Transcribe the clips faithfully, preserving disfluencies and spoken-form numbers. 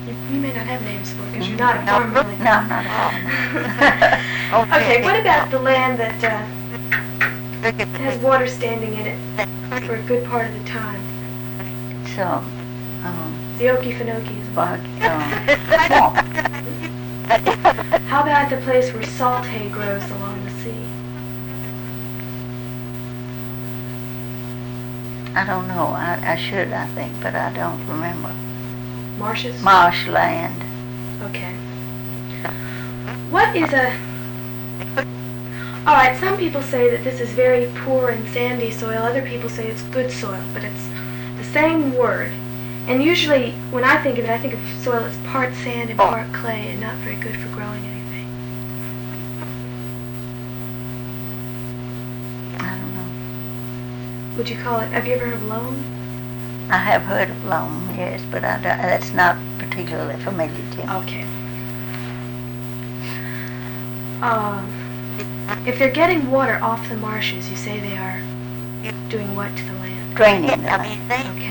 You, you may not have names for it because you're not a farmer. No, no, I'm not a farmer. Okay, what about the land that uh, has water standing in it for a good part of the time? So, um, The Okefenokee. but, um, How about the place where salt hay grows along the sea? I don't know. I, I should, I think, but I don't remember. Marshes? Marshland. Okay. What is a... Alright, some people say that this is very poor and sandy soil. Other people say it's good soil, but it's the same word. And usually, when I think of it, I think of soil that's part sand and part clay and not very good for growing anything. I don't know. Would you call it... Have you ever heard of loam? I have heard of loam, yes, but I don't, that's not particularly familiar to me. Okay. Um, if they're getting water off the marshes, you say they are doing what to the land? Draining the land. Okay.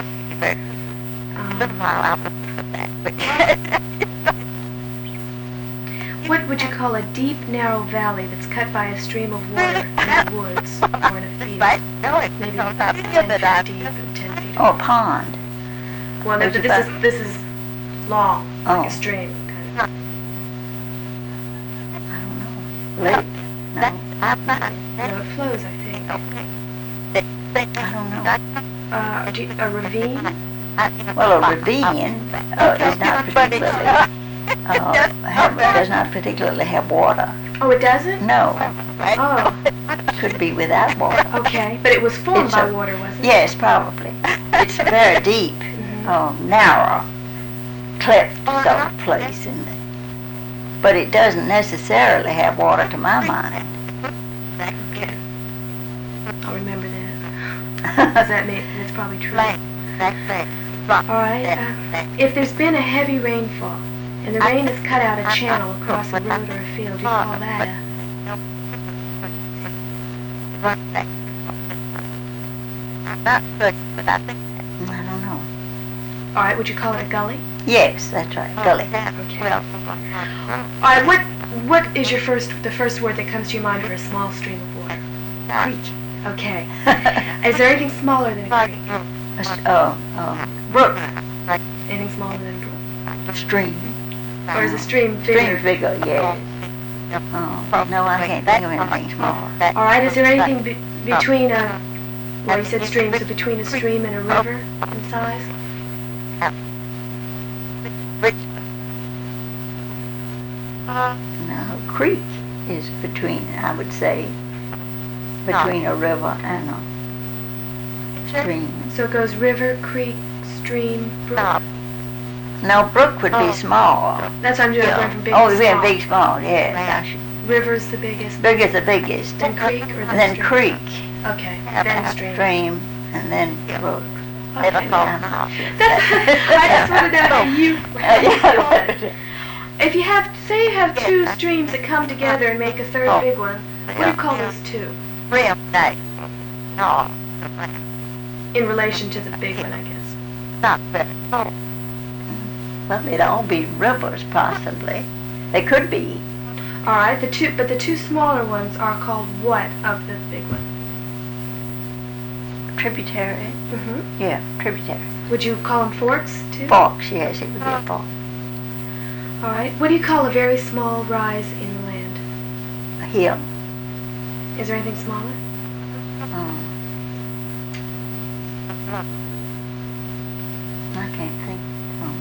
Um, what would you call a deep, narrow valley that's cut by a stream of water in the woods or in a field? Maybe ten feet deep and ten feet. Oh, a pond. Well, no, but this is this is long, like Oh. a stream, kind of. I don't know. Lake? No. No, it flows, I think. I don't know. Uh, do you- a ravine? Well, a ravine uh, is not particularly, uh, have, does not particularly have water. Oh, it doesn't? No. Oh, Could be without water. okay. But it was formed It's by a- water, wasn't it? Yes, probably. It's very deep, Mhm. uh, narrow, cleft sort of place, in it. But it doesn't necessarily have water to my mind. Okay. I'll remember that. 'Cause that may, that's probably true. All right. Uh, if there's been a heavy rainfall and the rain has cut out a channel across a road or a field, you call that a... I don't know. All right, would you call it a gully? Yes, that's right, gully. Okay. All right, what what is your first the first word that comes to your mind for a small stream of water? Creek. Okay. Is there anything smaller than a creek? A s- uh, uh, brook. Anything smaller than a brook? Stream. Or is a stream bigger? Stream bigger, yes. Oh, no, I can't think of anything smaller. All right, is there anything be- between a, well, you said stream, so between a stream and a river in size? No, creek is between, I would say, between a river and a stream. So it goes river, creek, stream, brook. No, brook would be small. That's what I'm doing, I'm going from big Oh, to yeah, small. big, small, yes. I should- River's the biggest. Big is the biggest. Then creek or then And then stream? creek. Okay, then stream. Stream, and then brook. Okay. Yeah. That's, I just wanted to know how you, how you feel. If you have, say you have two streams that come together and make a third big one, what do you call those two? In relation to the big one, I guess. Well, they'd all be rivers, possibly. They could be. All right, the two, but the two smaller ones are called what of the big one? Tributary. Mm-hmm. Yeah, tributary. Would you call them forks too? Forks, yes, it would be a fork. All right. What do you call a very small rise in the land? A hill. Is there anything smaller? Um, I can't think. Um,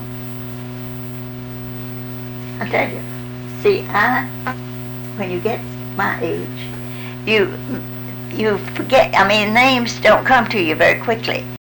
I tell you, see, I, when you get my age, you, you forget, I mean, names don't come to you very quickly.